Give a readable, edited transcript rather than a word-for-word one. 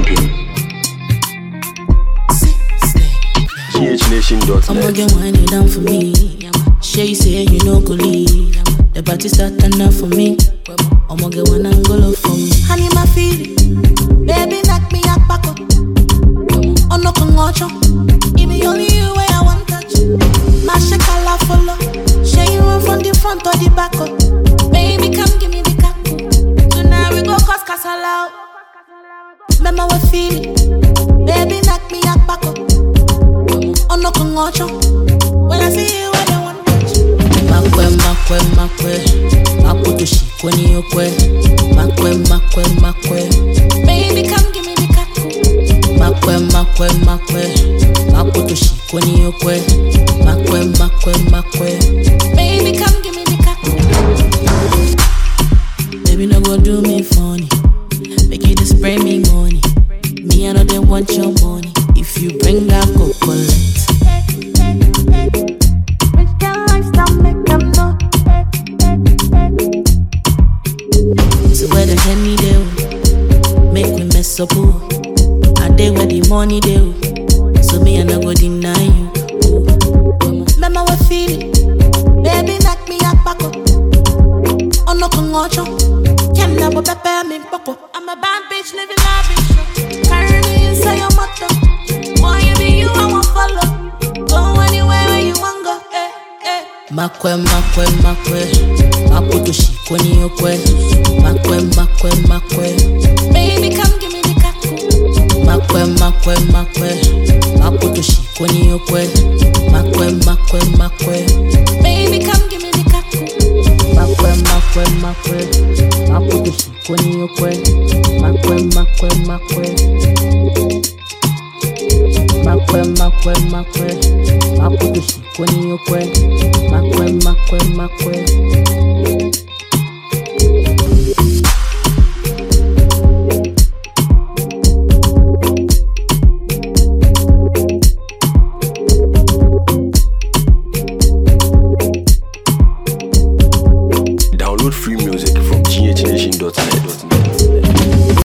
champion. GHNation.net. I'ma get winding down for me. Shay, you say you know go leave. The party start turn up for me. I'ma get one angle for me. Honey, my feeling. Baby, knock me up back up. Oh, no, come on, give me only you where I want touch. My shakala follow. Shay, you run from the front or the back up. Baby, come give me the cap. Tonight we go cause casala. Remember what feeling. Baby, knock me up back up. Oh, no, come on, when I see you, I don't want touch. Makwe. Akutushi kweni yokwe. Makwe. Baby, come give me the cat. Makwe. Akutushi kweni yokwe. Makwe. Baby, come give me the cat. Baby, no go do me funny. Make you just spray me money. Me, I know they want your money. If you bring that, go collect. So where the Henny do, make me mess up. I day where the money do, so me I no go deny you. Remember what feeling, baby knock me up back up. Oh no come on, can't never prepare me pop. I'm a bad bitch living lavish. Carry me inside your motor. Want you be you, I won't follow. Go anywhere where you want go. Makwe. Akutushi kweni yokwe. Makwe. Baby, come give me the cat. Makwe. Akutushi kweni yokwe. Makwe. Baby, come give me the cat. Makwe. Akutushi kweni yokwe. Makwe. Akutushi kweni yokwe. Makwe. Download free music from GHNation.net.